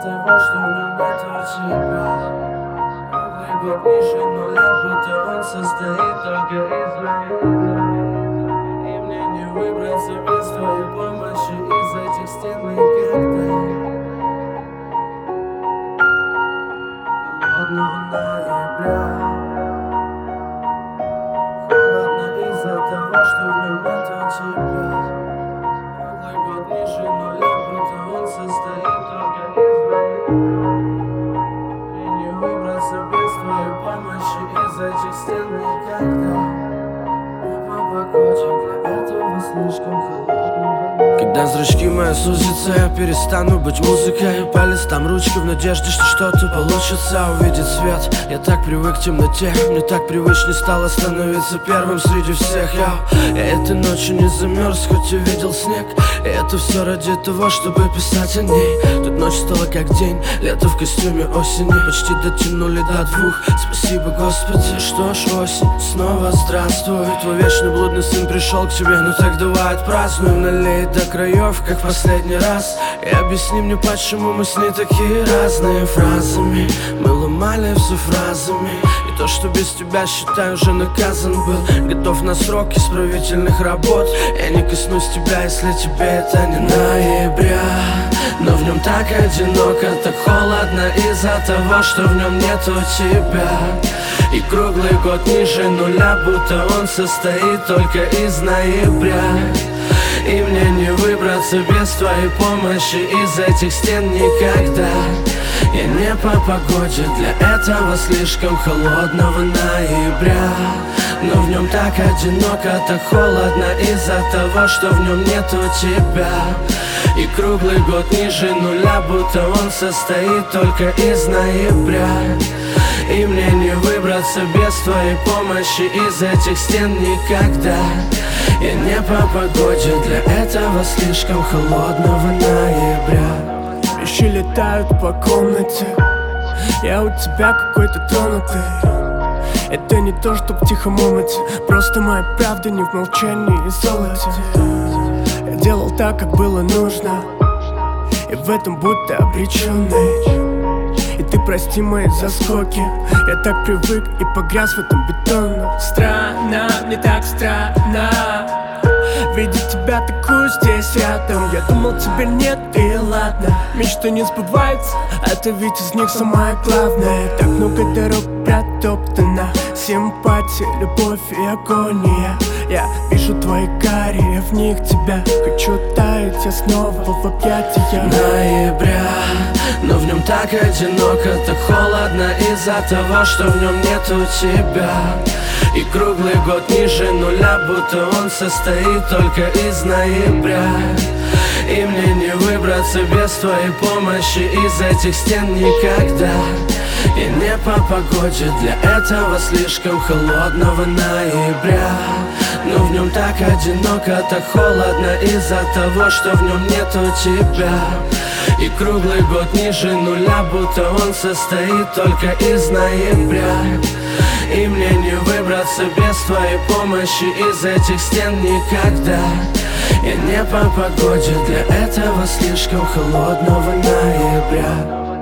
того, что в нем нету тебя. Круглый год ниже нуля, будто он состоит только из ноября. И мне не выбраться без твоей помощи из этих стен никогда. Холодного ноября. Холодно из-за того, что в нем нету тебя. Круглый год ниже нуля, будто он состоит только из ноября. И не выбраться без твоей помощи из этих стен никогда. Для этого слишком холодно. Когда зрачки мои сузятся, я перестану быть музыкой. По листам ручки в надежде, что что-то получится увидеть свет. Я так привык к темноте, мне так привычнее стало становиться первым среди всех. Я этой ночью не замерз, хоть и видел снег. И это все ради того, чтобы писать о ней. Тут ночь стала как день, лето в костюме осени. Почти дотянули до 2, спасибо Господи. Что ж, осень, снова здравствуй. Твой вечный блудный сын пришел к тебе, ну так давай отпразднуем. Налей до краев, как в последний раз. И объясни мне, почему мы с ней такие разные. Фразами мы ломали все фразами. И то, что без тебя, считай, уже наказан был. Готов на срок исправительных работ. Я не коснусь тебя, если тебе это не ноября. Но в нем так одиноко, так холодно из-за того, что в нем нету тебя. И круглый год ниже нуля, будто он состоит только из ноября. И мне не выбраться без твоей помощи из этих стен никогда. Я не по погоде для этого слишком холодного ноября. Но в нем так одиноко, так холодно из-за того, что в нем нету тебя. И круглый год ниже нуля, будто он состоит только из ноября. И мне не выбраться без твоей помощи из этих стен никогда. Я не по погоде для этого слишком холодного ноября. Вещи летают по комнате, я у тебя какой-то тронутый. Это не то, чтоб тихо мумыть, просто моя правда не в молчании и золоте. Я делал так, как было нужно, и в этом будто обреченный. И ты прости мои заскоки, я так привык и погряз в этом бетоне. Странно, мне так странно видеть тебя такую здесь рядом. Я думал, тебя нет, и ладно. Мечты не сбываются, это ведь из них самое главное. Так много дорог протоптано, симпатия, любовь и агония. Я вижу твои карие, в них тебя хочу таять, я снова в объятиях ноября. Но в нем так одиноко, так холодно из-за того, что в нем нету тебя. И круглый год ниже нуля, будто он состоит только из ноября. И мне не выбраться без твоей помощи из этих стен никогда. И не по погоде для этого слишком холодного ноября. Но в нем так одиноко, так холодно из-за того, что в нем нету тебя. И круглый год ниже нуля, будто он состоит только из ноября. И мне не выбраться без твоей помощи из этих стен никогда. Я не по погоде для этого слишком холодного ноября.